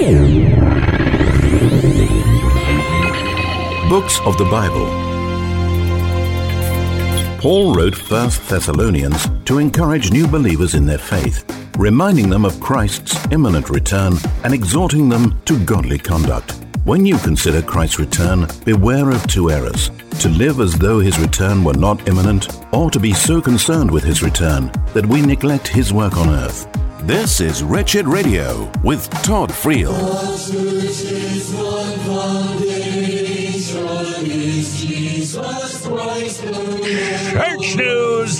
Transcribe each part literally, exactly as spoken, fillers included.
Books of the Bible. Paul wrote First Thessalonians to encourage new believers in their faith, reminding them of Christ's imminent return and exhorting them to godly conduct. When you consider Christ's return, beware of two errors: to live as though his return were not imminent, or to be so concerned with his return that we neglect his work on earth. This is Wretched Radio with Todd Friel. Church news.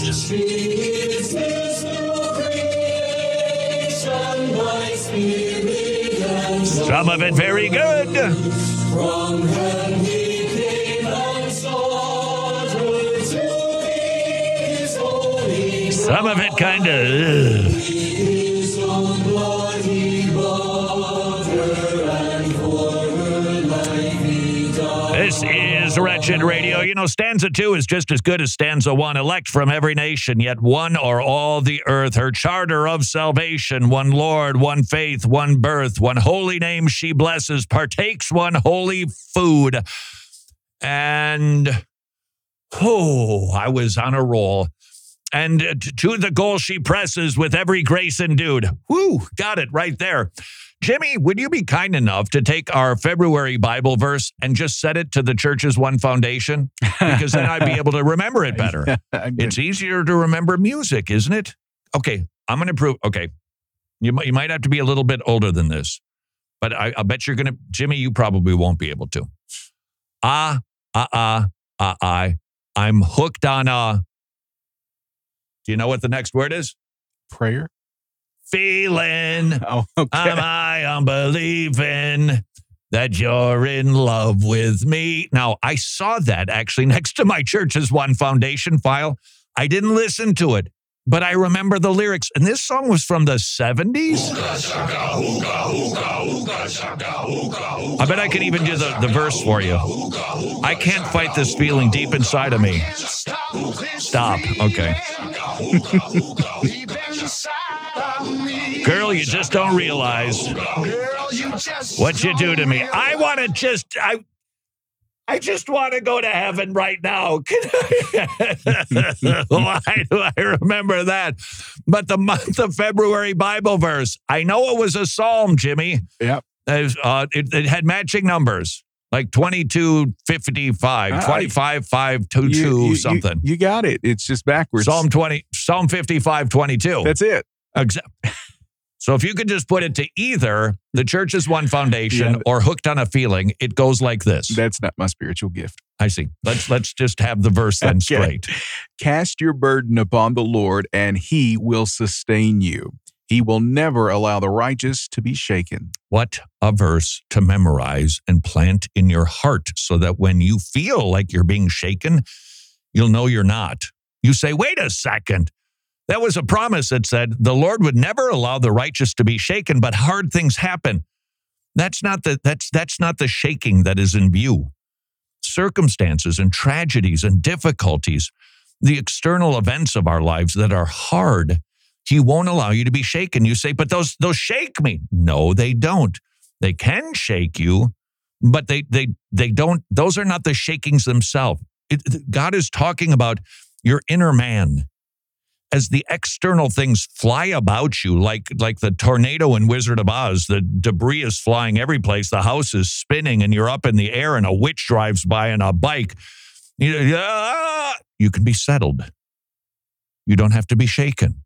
Some of it very good. From him he came and sought to his holy. Some of it kind of. His own blood he bought her, and for her life he died. This is Wretched Radio. You know, stanza two is just as good as stanza one. Elect from every nation, yet one or all the earth. Her charter of salvation, one Lord, one faith, one birth, one holy name she blesses, partakes one holy food. And, oh, I was on a roll. And to the goal she presses with every grace endued. Whoo, got it right there. Jimmy, would you be kind enough to take our February Bible verse and just set it to the church's one foundation? Because then I'd be able to remember it better. It's easier to remember music, isn't it? Okay, I'm going to prove. Okay, you might, you might have to be a little bit older than this, but I, I bet you're going to, Jimmy, you probably won't be able to. Ah, ah, ah, ah, I. I'm hooked on a. Do you know what the next word is? Prayer. Feeling. Oh, okay. Am I unbelieving that you're in love with me? Now, I saw that actually next to my church's one foundation file. I didn't listen to it, but I remember the lyrics. And this song was from the seventies. I bet I can even do the, the verse for you. I can't fight this feeling deep inside of me. Stop. Okay. Girl, you just don't realize what you do to me. I want to just, I I just want to go to heaven right now. Why do I remember that? But the month of February Bible verse, I know it was a psalm, Jimmy. Yep. Uh, it, it had matching numbers, like twenty-two fifty-five, twenty-five five twenty-two, something. You, you got it. It's just backwards. Psalm twenty, Psalm fifty-five twenty-two. That's it. Exactly. So if you could just put it to either the church's one foundation yeah. or hooked on a feeling, it goes like this. That's not my spiritual gift. I see. Let's let's just have the verse then straight. Cast your burden upon the Lord, and he will sustain you. He will never allow the righteous to be shaken. What a verse to memorize and plant in your heart so that when you feel like you're being shaken, you'll know you're not. You say, wait a second. That was a promise that said the Lord would never allow the righteous to be shaken, but hard things happen. That's not the, that's, that's not the shaking that is in view. Circumstances and tragedies and difficulties, the external events of our lives that are hard, he won't allow you to be shaken. You say, but those, those shake me. No, they don't. They can shake you, but they, they, they don't, those are not the shakings themselves. It, God is talking about your inner man. As the external things fly about you, like, like the tornado in Wizard of Oz, the debris is flying every place, the house is spinning, and you're up in the air, and a witch drives by on a bike. You, ah, you can be settled. You don't have to be shaken.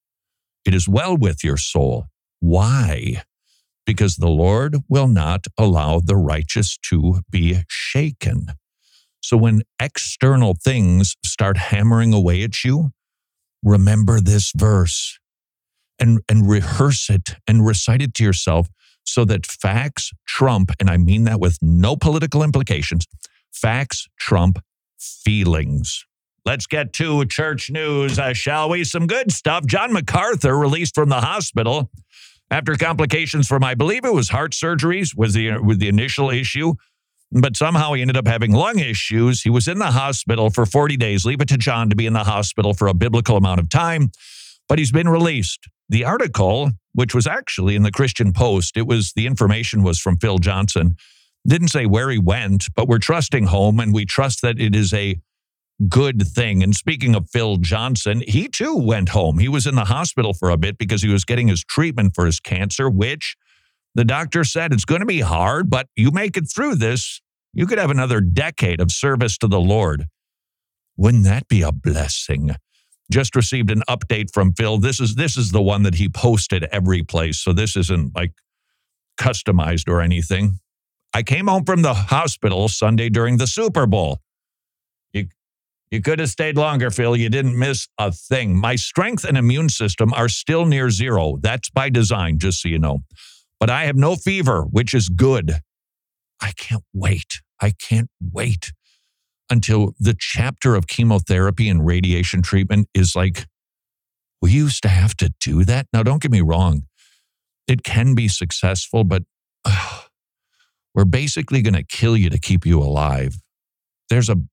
It is well with your soul. Why? Because the Lord will not allow the righteous to be shaken. So when external things start hammering away at you, remember this verse and, and rehearse it and recite it to yourself so that facts trump, and I mean that with no political implications, facts trump feelings. Let's get to church news, uh, shall we? Some good stuff. John MacArthur released from the hospital after complications from, I believe it was heart surgeries was the, with the initial issue. But somehow he ended up having lung issues. He was in the hospital for forty days. Leave it to John to be in the hospital for a biblical amount of time. But he's been released. the article, which was actually in the Christian Post, it was the information was from Phil Johnson, didn't say where he went, but we're trusting home and we trust that it is a good thing. And speaking of Phil Johnson, he too went home. He was in the hospital for a bit because he was getting his treatment for his cancer, which the doctor said it's going to be hard, but you make it through this, you could have another decade of service to the Lord. Wouldn't that be a blessing? Just received an update from Phil. This is this is the one that he posted every place, so this isn't like customized or anything. I came home from the hospital Sunday during the Super Bowl. You, you could have stayed longer, Phil. You didn't miss a thing. My strength and immune system are still near zero. That's by design, just so you know. But I have no fever, which is good. I can't wait. I can't wait until the chapter of chemotherapy and radiation treatment is like, we used to have to do that. Now, don't get me wrong. It can be successful, but uh, we're basically going to kill you to keep you alive. There's a,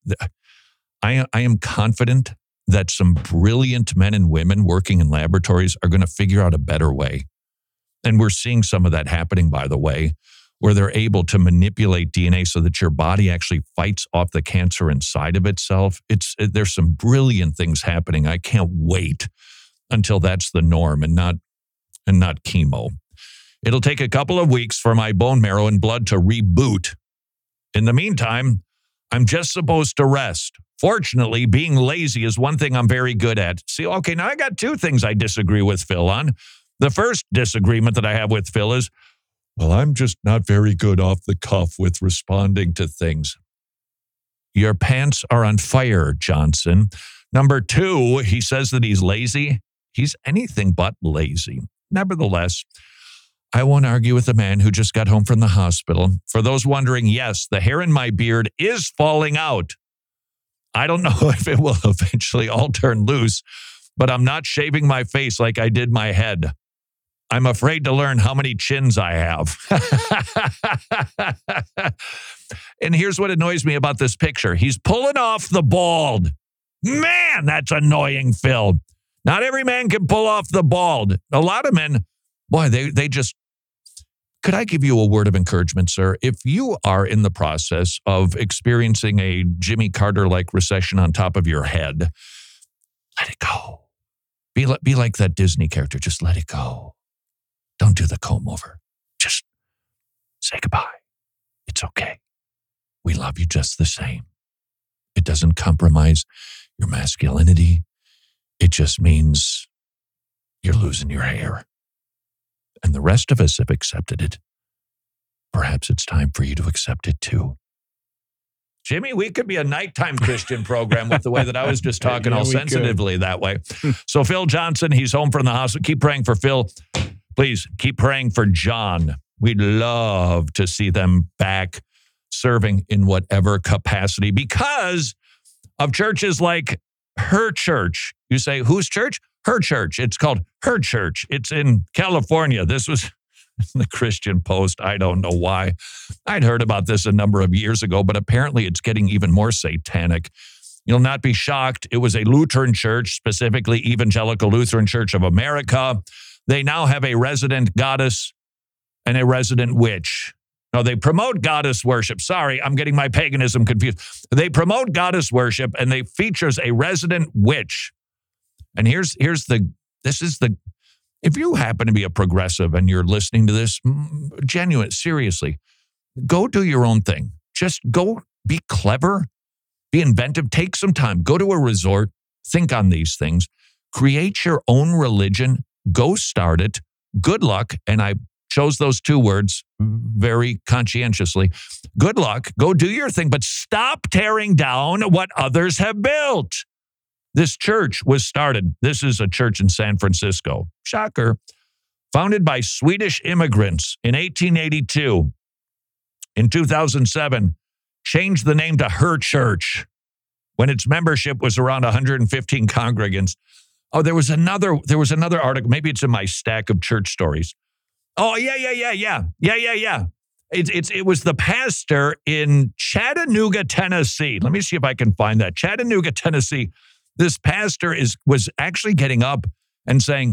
I, I am confident that some brilliant men and women working in laboratories are going to figure out a better way. And we're seeing some of that happening, by the way, where they're able to manipulate D N A so that your body actually fights off the cancer inside of itself. It's there's some brilliant things happening. I can't wait until that's the norm and not and not chemo. It'll take a couple of weeks for my bone marrow and blood to reboot. In the meantime, I'm just supposed to rest. Fortunately, being lazy is one thing I'm very good at. See, okay, now I got two things I disagree with Phil on. The first disagreement that I have with Phil is, well, I'm just not very good off the cuff with responding to things. Your pants are on fire, Johnson. Number two, he says that he's lazy. He's anything but lazy. Nevertheless, I won't argue with a man who just got home from the hospital. For those wondering, yes, the hair in my beard is falling out. I don't know if it will eventually all turn loose, but I'm not shaving my face like I did my head. I'm afraid to learn how many chins I have. And here's what annoys me about this picture. He's pulling off the bald. Man, that's annoying, Phil. Not every man can pull off the bald. A lot of men, boy, they they just, could I give you a word of encouragement, sir? If you are in the process of experiencing a Jimmy Carter-like recession on top of your head, let it go. Be, be like that Disney character. Just let it go. Don't do the comb over. Just say goodbye. It's okay. We love you just the same. It doesn't compromise your masculinity. It just means you're losing your hair. And the rest of us have accepted it. Perhaps it's time for you to accept it too. Jimmy, we could be a nighttime Christian program with the way that I was just talking yeah, all sensitively could. That way. So Phil Johnson, he's home from the hospital. Keep praying for Phil. Please keep praying for John. We'd love to see them back serving in whatever capacity because of churches like Her Church. You say, whose church? Her Church. It's called Her Church. It's in California. This was in the Christian Post. I don't know why. I'd heard about this a number of years ago, but apparently it's getting even more satanic. You'll not be shocked. It was a Lutheran church, specifically Evangelical Lutheran Church of America. They now have a resident goddess and a resident witch. No, they promote goddess worship. Sorry, I'm getting my paganism confused. They promote goddess worship and they features a resident witch. And here's here's the, this is the, if you happen to be a progressive and you're listening to this, genuine, seriously, go do your own thing. Just go be clever, be inventive, take some time, go to a resort, think on these things, create your own religion. Go start it. Good luck. And I chose those two words very conscientiously. Good luck. Go do your thing, but stop tearing down what others have built. This church was started. This is a church in San Francisco. Shocker. Founded by Swedish immigrants in eighteen eighty-two. In two thousand seven, changed the name to Her Church when its membership was around one hundred fifteen congregants. Oh, there was another, there was another article. Maybe it's in my stack of church stories. Oh, yeah, yeah, yeah, yeah. Yeah, yeah, yeah. It's, it's, it was the pastor in Chattanooga, Tennessee. Let me see if I can find that. Chattanooga, Tennessee. This pastor is was actually getting up and saying,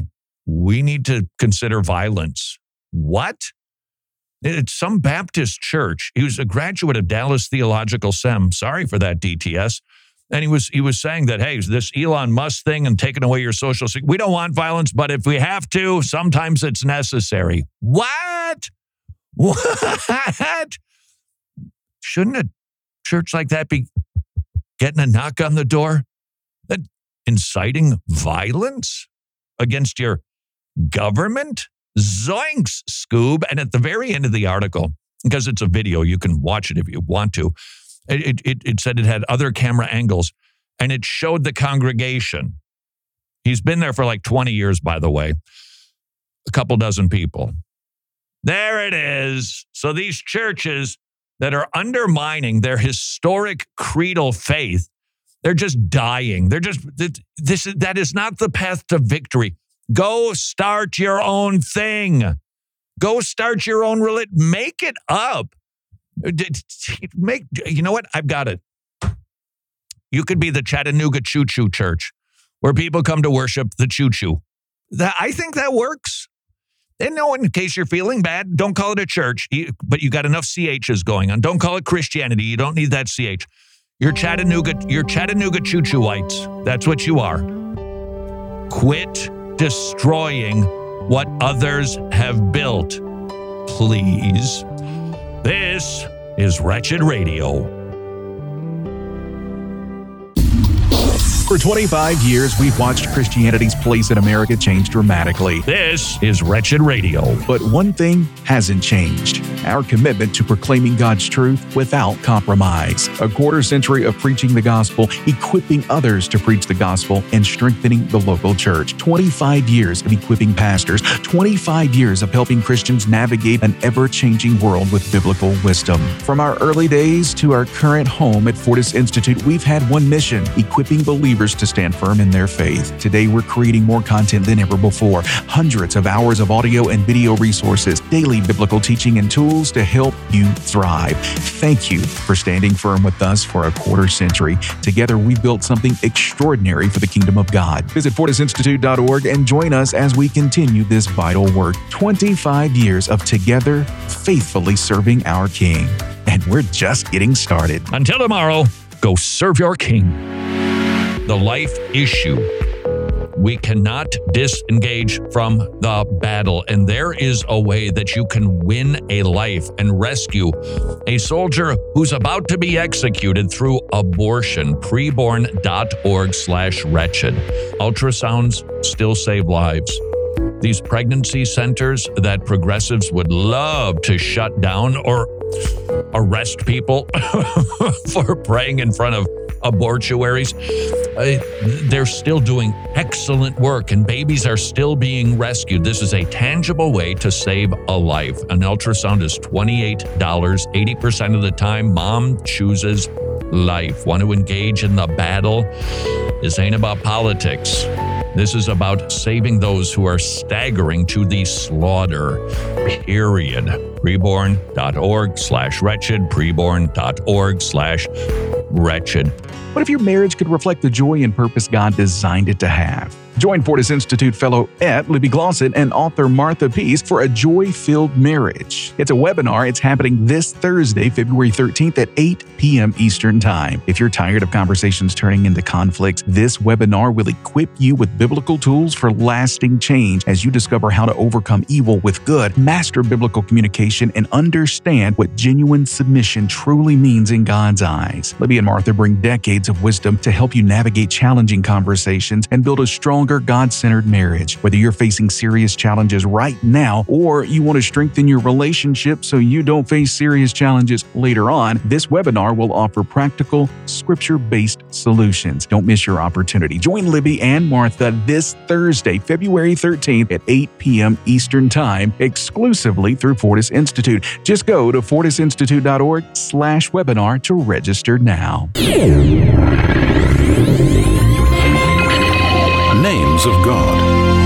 we need to consider violence. What? It's some Baptist church. He was a graduate of Dallas Theological Sem. Sorry for that, D T S. And he was he was saying that, hey, this Elon Musk thing and taking away your social security, we don't want violence, but if we have to, sometimes it's necessary. What? What? Shouldn't a church like that be getting a knock on the door? That inciting violence against your government? Zoinks, Scoob. And at the very end of the article, because it's a video, you can watch it if you want to, it, it, it said it had other camera angles, and it showed the congregation. He's been there for like twenty years, by the way. A couple dozen people. There it is. So these churches that are undermining their historic creedal faith, they're just dying. They're just, this, that is not the path to victory. Go start your own thing. Go start your own religion. Make it up. Make, you know what? I've got it. You could be the Chattanooga Choo Choo Church, where people come to worship the choo choo. That, I think that works. And no, in case you're feeling bad, don't call it a church, but you got enough C H's going on. Don't call it Christianity. You don't need that C H. You're Chattanooga, you're Chattanooga Choo Chooites. That's what you are. Quit destroying what others have built, please. This is Wretched Radio. For twenty-five years, we've watched Christianity's place in America change dramatically. This is Wretched Radio. But one thing hasn't changed: our commitment to proclaiming God's truth without compromise. A quarter century of preaching the gospel, equipping others to preach the gospel, and strengthening the local church. twenty-five years of equipping pastors. twenty-five years of helping Christians navigate an ever-changing world with biblical wisdom. From our early days to our current home at Fortis Institute, we've had one mission: equipping believers to stand firm in their faith. Today, we're creating more content than ever before. Hundreds of hours of audio and video resources, daily biblical teaching and tools to help you thrive. Thank you for standing firm with us for a quarter century. Together, we've built something extraordinary for the kingdom of God. Visit fortis institute dot org and join us as we continue this vital work. twenty-five years of together faithfully serving our King. And we're just getting started. Until tomorrow, go serve your King. The life issue. We cannot disengage from the battle, and there is a way that you can win a life and rescue a soldier who's about to be executed through abortion. preborn.org slash wretched. Ultrasounds still save lives. These pregnancy centers that progressives would love to shut down or arrest people for praying in front of abortuaries, uh, they're still doing excellent work, and babies are still being rescued. This is a tangible way to save a life. An ultrasound is twenty-eight dollars. eighty percent of the time, mom chooses life. Want to engage in the battle? This ain't about politics. This is about saving those who are staggering to the slaughter, period. preborn.org slash wretched, preborn.org slash wretched. What if your marriage could reflect the joy and purpose God designed it to have? Join Fortis Institute fellow Ed Libby Glosson and author Martha Pease for A Joy-Filled Marriage. It's a webinar. It's happening this Thursday, February thirteenth at eight p.m. Eastern Time. If you're tired of conversations turning into conflicts, this webinar will equip you with biblical tools for lasting change as you discover how to overcome evil with good, master biblical communication, and understand what genuine submission truly means in God's eyes. Libby and Martha bring decades of wisdom to help you navigate challenging conversations and build a strong God-centered marriage. Whether you're facing serious challenges right now or you want to strengthen your relationship so you don't face serious challenges later on, this webinar will offer practical, scripture-based solutions. Don't miss your opportunity. Join Libby and Martha this Thursday, February thirteenth at eight p.m. Eastern Time, exclusively through Fortis Institute. Just go to fortis institute dot org slash webinar to register now. Names of God.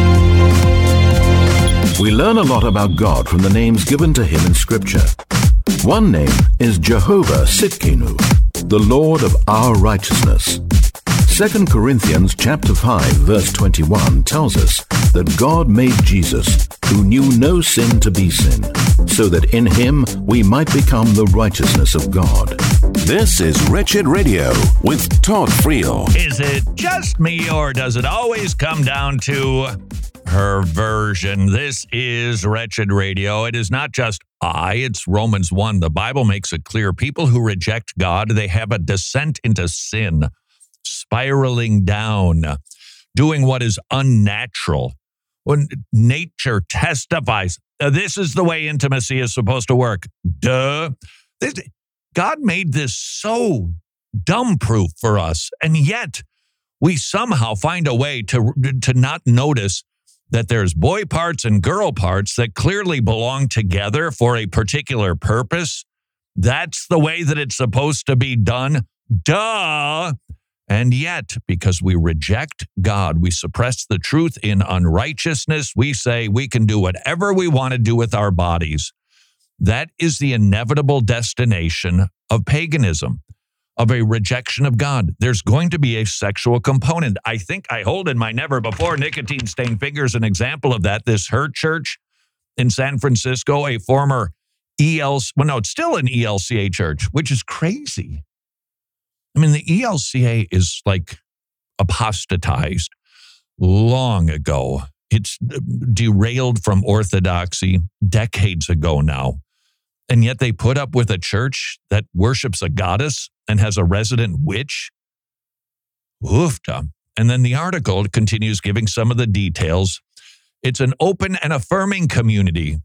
We learn a lot about God from the names given to him in Scripture. One name is Jehovah Tsidkenu, the Lord of our righteousness. Second Corinthians chapter five, verse twenty-one tells us that God made Jesus, who knew no sin, to be sin, so that in him we might become the righteousness of God. This is Wretched Radio with Todd Friel. Is it just me, or does it always come down to her version? This is Wretched Radio. It is not just I, it's Romans one. The Bible makes it clear. People who reject God, they have a descent into sin, spiraling down, doing what is unnatural. When nature testifies, this is the way intimacy is supposed to work. Duh. This, God made this so dumb-proof for us, and yet we somehow find a way to, to not notice that there's boy parts and girl parts that clearly belong together for a particular purpose. That's the way that it's supposed to be done. Duh. And yet, because we reject God, we suppress the truth in unrighteousness, we say we can do whatever we want to do with our bodies. That is the inevitable destination of paganism, of a rejection of God. There's going to be a sexual component. I think I hold in my never before nicotine-stained fingers an example of that. This Her Church in San Francisco, a former E L C, well, no, it's still an E L C A church, which is crazy. I mean, the E L C A is like apostatized long ago. It's derailed from orthodoxy decades ago now. And yet they put up with a church that worships a goddess and has a resident witch. Oofta. And then the article continues giving some of the details. It's an open and affirming community.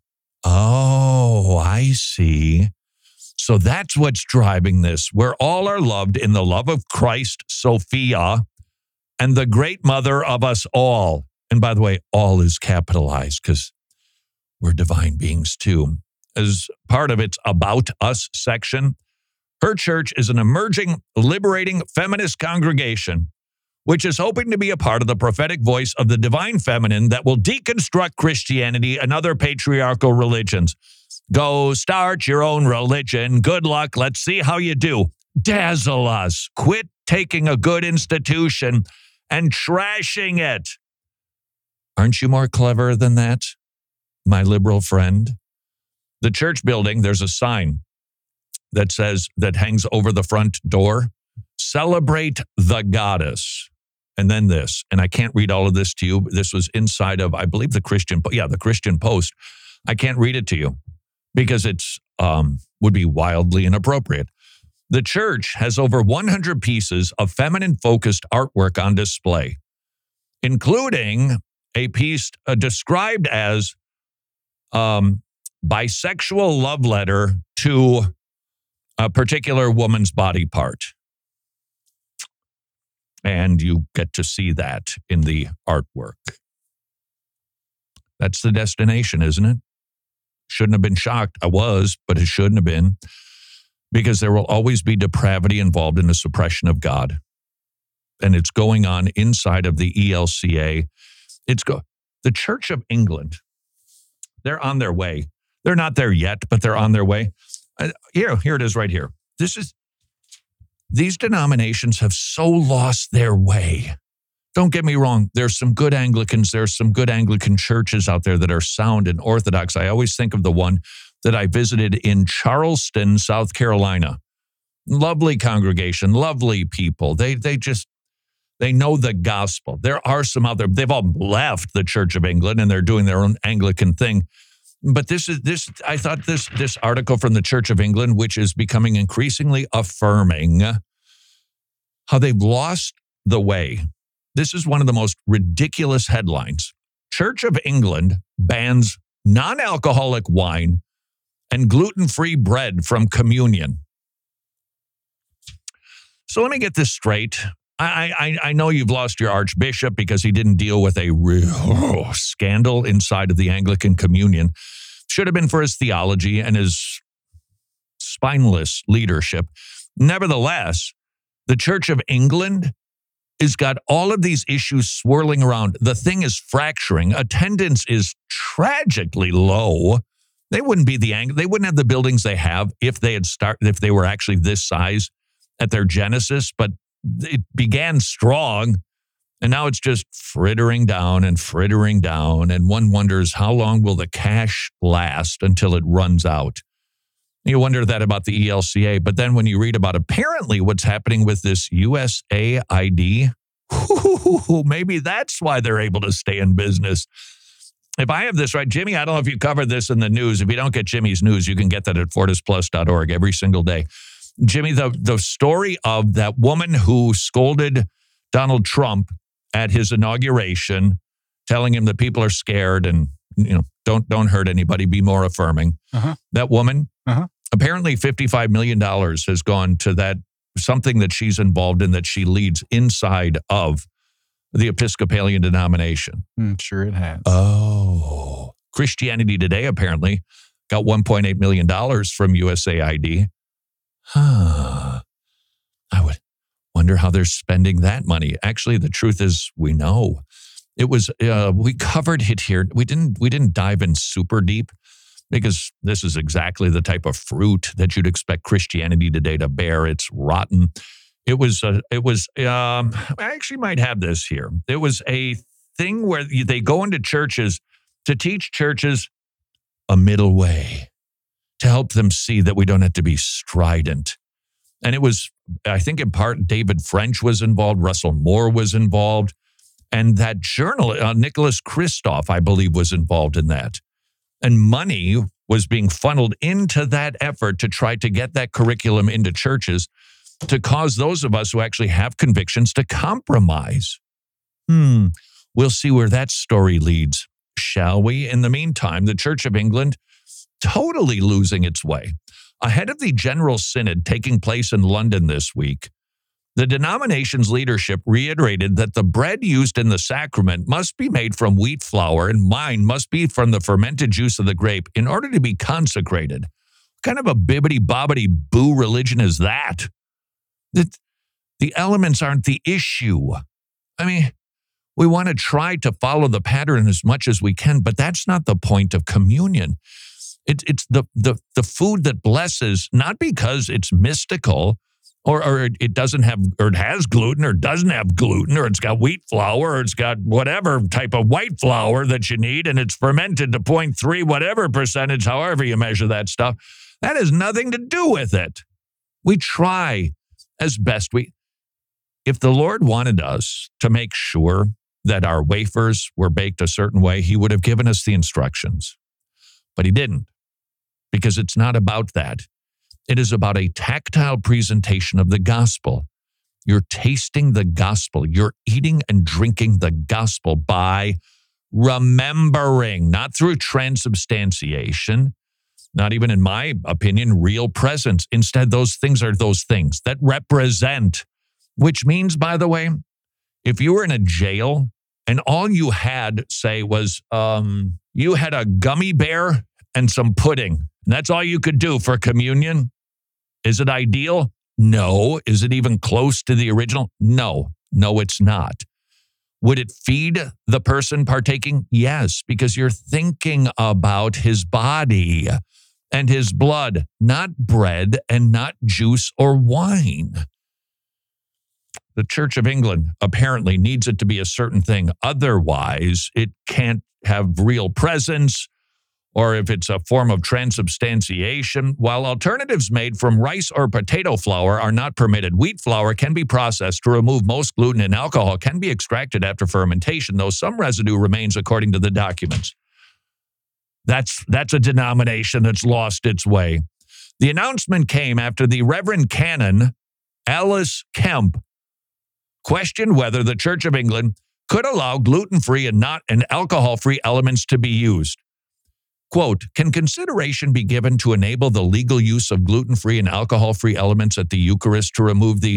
Oh, I see. So that's what's driving this, where all are loved in the love of Christ, Sophia, and the great mother of us all. And by the way, all is capitalized because we're divine beings too. As part of its About Us section, Her Church is an emerging, liberating feminist congregation, which is hoping to be a part of the prophetic voice of the divine feminine that will deconstruct Christianity and other patriarchal religions. Go start your own religion. Good luck. Let's see how you do. Dazzle us. Quit taking a good institution and trashing it. Aren't you more clever than that, my liberal friend? The church building, there's a sign that says, that hangs over the front door, celebrate the goddess. And then this, and I can't read all of this to you. This was inside of, I believe, the Christian, yeah, the Christian Post. I can't read it to you because it's um, would be wildly inappropriate. The church has over one hundred pieces of feminine-focused artwork on display, including a piece uh, described as um, bisexual love letter to a particular woman's body part. And you get to see that in the artwork. That's the destination, isn't it? Shouldn't have been shocked. I was, but it shouldn't have been. Because there will always be depravity involved in the suppression of God. And it's going on inside of the E L C A. It's go the Church of England. They're on their way. They're not there yet, but they're on their way. Uh, here, here it is right here. This is, these denominations have so lost their way. Don't get me wrong. There's some good Anglicans. There's some good Anglican churches out there that are sound and orthodox. I always think of the one that I visited in Charleston, South Carolina. Lovely congregation, lovely people. They they just, they know the gospel. There are some other, they've all left the Church of England and they're doing their own Anglican thing. But this is, this I thought this, this article from the Church of England, which is becoming increasingly affirming how they've lost the way. This is one of the most ridiculous headlines. Church of England bans non-alcoholic wine and gluten-free bread from communion. So let me get this straight. I, I, I know you've lost your archbishop because he didn't deal with a real oh, scandal inside of the Anglican communion. Should have been for his theology and his spineless leadership. Nevertheless, the Church of England has got all of these issues swirling around. The thing is fracturing. Attendance is tragically low. They wouldn't be the ang- they wouldn't have the buildings they have if they had start if they were actually this size at their genesis. But it began strong, and now it's just frittering down and frittering down. And one wonders, how long will the cash last until it runs out? You wonder that about the E L C A. But then when you read about apparently what's happening with this U S A I D, maybe that's why they're able to stay in business. If I have this right, Jimmy, I don't know if you covered this in the news. If you don't get Jimmy's news, you can get that at fortis plus dot org every single day. Jimmy, the, the story of that woman who scolded Donald Trump at his inauguration, telling him that people are scared and, you know, don't don't hurt anybody, be more affirming. Uh-huh. That woman, uh-huh. apparently fifty-five million dollars has gone to that, something that she's involved in that she leads inside of the Episcopalian denomination. Mm, sure it has. Oh. Christianity Today apparently got one point eight million dollars from U S A I D. Huh. I would wonder how they're spending that money. Actually, the truth is we know. It was, uh, we covered it here. We didn't, we didn't dive in super deep because this is exactly the type of fruit that you'd expect Christianity Today to bear. It's rotten. It was, a, it was, um, I actually might have this here. It was a thing where they go into churches to teach churches a middle way, to help them see that we don't have to be strident. And it was, I think in part, David French was involved, Russell Moore was involved, and that journalist, uh, Nicholas Kristof, I believe, was involved in that. And money was being funneled into that effort to try to get that curriculum into churches to cause those of us who actually have convictions to compromise. Hmm, we'll see where that story leads, shall we? In the meantime, the Church of England totally losing its way. Ahead of the General Synod taking place in London this week, the denomination's leadership reiterated that the bread used in the sacrament must be made from wheat flour and wine must be from the fermented juice of the grape in order to be consecrated. What kind of a bibbity-bobbity-boo religion is that? The, the elements aren't the issue. I mean, we want to try to follow the pattern as much as we can, but that's not the point of communion. It, it's the, the, the food that blesses, not because it's mystical, Or, or it doesn't have, or it has gluten, or doesn't have gluten, or it's got wheat flour, or it's got whatever type of white flour that you need, and it's fermented to zero point three whatever percentage, however you measure that stuff. That has nothing to do with it. We try as best we. If the Lord wanted us to make sure that our wafers were baked a certain way, he would have given us the instructions. But he didn't, because it's not about that. It is about a tactile presentation of the gospel. You're tasting the gospel. You're eating and drinking the gospel by remembering, not through transubstantiation, not even, in my opinion, real presence. Instead, those things are those things that represent, which means, by the way, if you were in a jail and all you had, say, was um, you had a gummy bear and some pudding, and that's all you could do for communion, is it ideal? No. Is it even close to the original? No. No, it's not. Would it feed the person partaking? Yes, because you're thinking about his body and his blood, not bread and not juice or wine. The Church of England apparently needs it to be a certain thing. Otherwise, it can't have real presence. Or if it's a form of transubstantiation, while alternatives made from rice or potato flour are not permitted, wheat flour can be processed to remove most gluten, and alcohol can be extracted after fermentation, though some residue remains according to the documents. That's, that's a denomination that's lost its way. The announcement came after the Reverend Canon Alice Kemp questioned whether the Church of England could allow gluten-free and not and alcohol-free elements to be used. Quote, can consideration be given to enable the legal use of gluten-free and alcohol-free elements at the Eucharist to remove the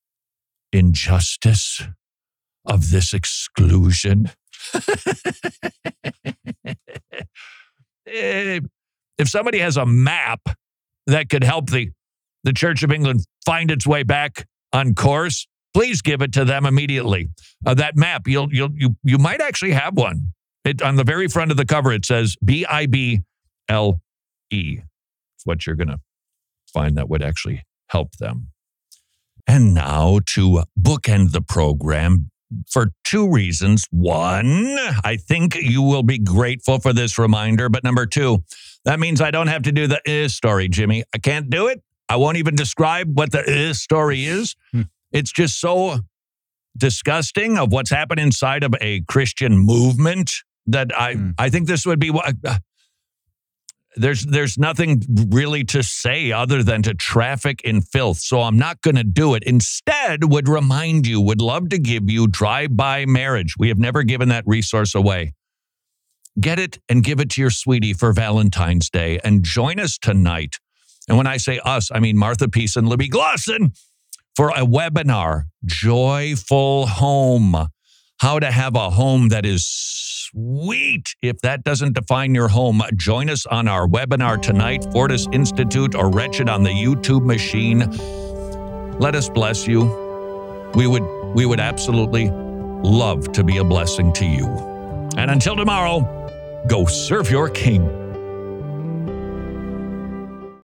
injustice of this exclusion? If somebody has a map that could help the, the Church of England find its way back on course, please give it to them immediately. Uh, that map, you'll, you'll, you, you might actually have one. It, on the very front of the cover, it says B I B L E. It's what you're going to find that would actually help them. And now to bookend the program for two reasons. One, I think you will be grateful for this reminder. But number two, that means I don't have to do the is story, Jimmy. I can't do it. I won't even describe what the is story is. Hmm. It's just so disgusting of what's happened inside of a Christian movement that I, hmm. I think this would be what... Uh, There's there's nothing really to say other than to traffic in filth. So I'm not going to do it. Instead, would remind you, would love to give you Drive-By Marriage. We have never given that resource away. Get it and give it to your sweetie for Valentine's Day. And join us tonight. And when I say us, I mean Martha Peace and Libby Glosson for a webinar, Joyful Home. How to have a home that is sweet. If that doesn't define your home, join us on our webinar tonight, Fortis Institute or Wretched on the YouTube machine. Let us bless you. We would, we would absolutely love to be a blessing to you. And until tomorrow, go serve your King.